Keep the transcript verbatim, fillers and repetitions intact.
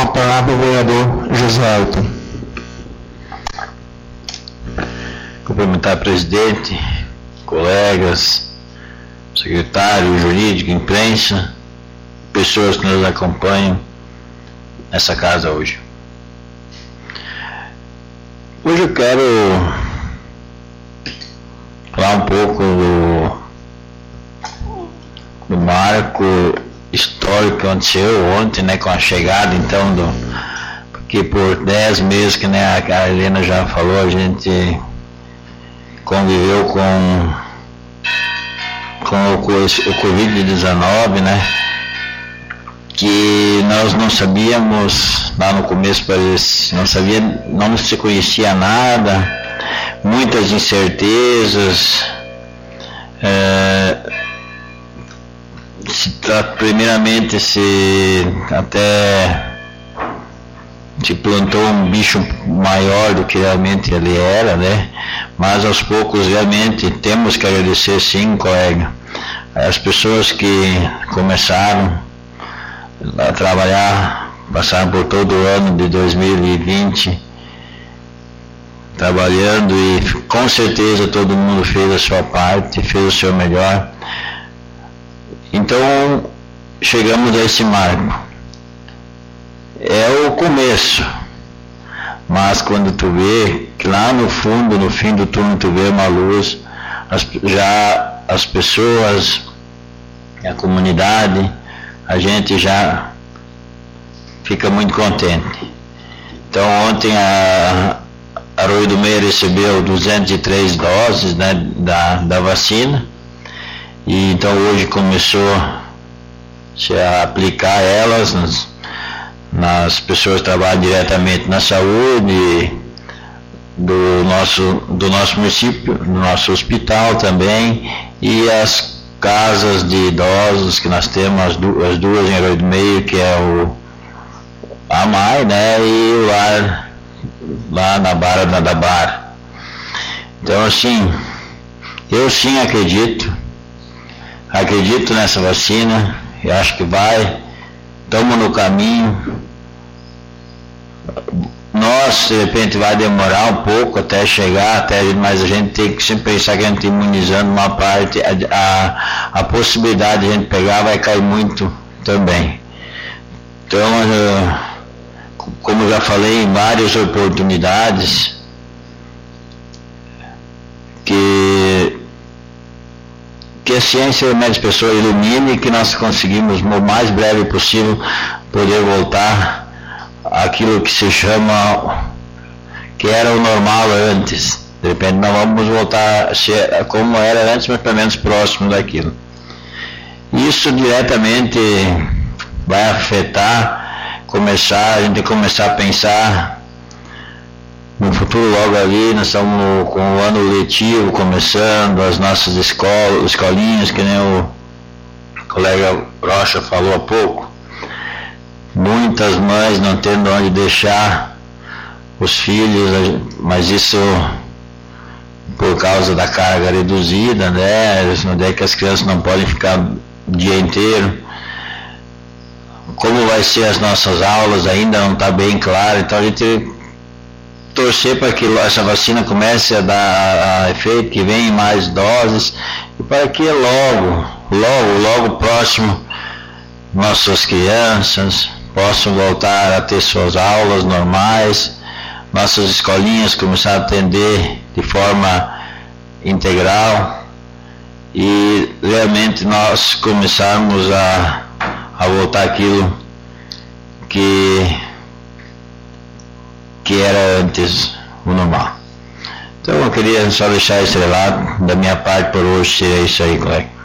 Com a palavra o vereador José Elton. Cumprimentar o presidente, colegas, secretário jurídico, imprensa, pessoas que nos acompanham nessa casa hoje. Hoje eu quero falar um pouco do, do marco histórico que aconteceu ontem, né, com a chegada então do, porque por dez meses, que né, a Helena já falou, a gente conviveu com com o, o covid dezenove, né, que nós não sabíamos, lá no começo parecia, não sabia, não se conhecia nada, muitas incertezas, é, se, primeiramente se até se plantou um bicho maior do que realmente ele era, né, mas aos poucos realmente temos que agradecer, sim, colega, as pessoas que começaram a trabalhar, passaram por todo o ano de dois mil e vinte trabalhando, e com certeza todo mundo fez a sua parte, fez o seu melhor. Então chegamos a esse marco. É o começo, mas quando tu vê que lá no fundo, no fim do túnel, tu vê uma luz, as, já as pessoas, a comunidade, a gente já fica muito contente. Então ontem a, a Arroio do Meio recebeu duzentas e três doses, né, da, da vacina, e então hoje começou -se a aplicar elas nas, nas pessoas que trabalham diretamente na saúde do nosso, do nosso município, do nosso hospital também, e as casas de idosos que nós temos, as, du as duas em Arroio do Meio, que é o A M A I, né, e o lar lá na Barra da Barra. Então assim, eu sim acredito, acredito nessa vacina, eu acho que vai, estamos no caminho. Nós, de repente, vai demorar um pouco até chegar, até, mas a gente tem que sempre pensar que a gente imunizando uma parte, a, a, a possibilidade de a gente pegar vai cair muito também. Então, uh, como já falei em várias oportunidades, que, que a ciência e as pessoas ilumine, que nós conseguimos, no mais breve possível, poder voltar aquilo que se chama, que era o normal antes. De repente nós vamos voltar a ser como era antes, mas pelo menos próximo daquilo. Isso diretamente vai afetar, começar, a gente começar a pensar no futuro logo ali. Nós estamos com o ano letivo começando, as nossas escolas, escolinhas, que nem o colega Rocha falou há pouco. Muitas mães não tendo onde deixar os filhos, mas isso por causa da carga reduzida, né? Onde é que as crianças não podem ficar o dia inteiro. Como vai ser as nossas aulas ainda não está bem claro, então a gente torcer para que essa vacina comece a dar a efeito, que venham mais doses, e para que logo, logo, logo próximo, nossas crianças possam voltar a ter suas aulas normais, nossas escolinhas começar a atender de forma integral, e realmente nós começarmos a, a voltar aquilo que, que era antes o normal. Então eu queria só deixar esse relato da minha parte por hoje, seria isso aí, colega.